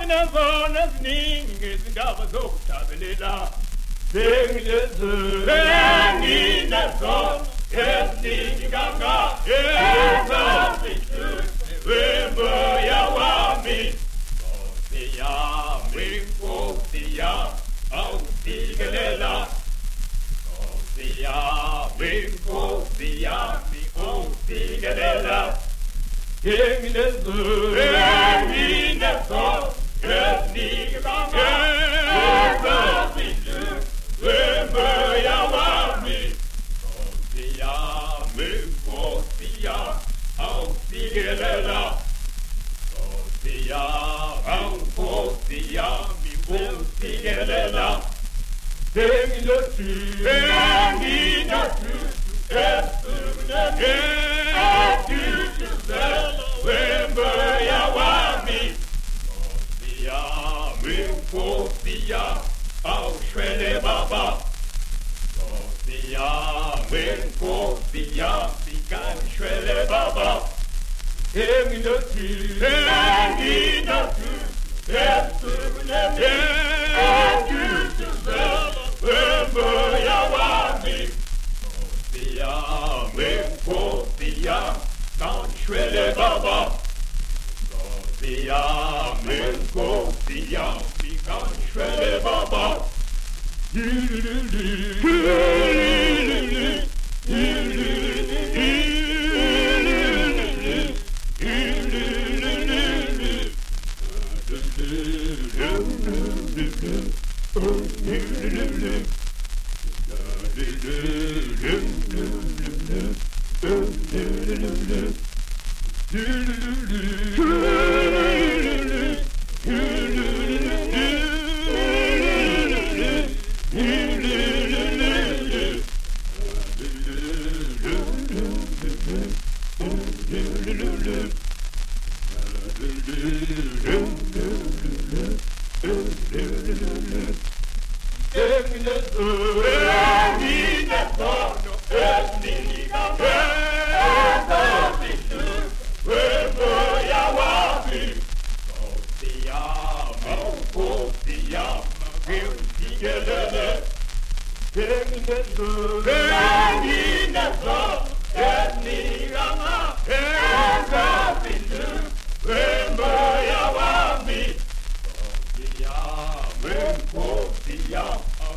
Mina zona ziningi izindaba zokujabulela Sengine zona eziningi kanga Wemboya wami Nkosi yami awusikelela Nkosi yami awusikelela Engine zona eziningi kanga Wemboya wami Nkosi yami awusikelela Nkosi yami awusikelela Wemboya wami Nkosi yami awushwele baba Nkosi yami kanishwele baba Wemboya wami Nkosi yami kanishwele baba Nkosi yami kanishwele baba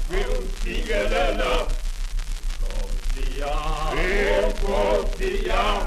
Nkosi yami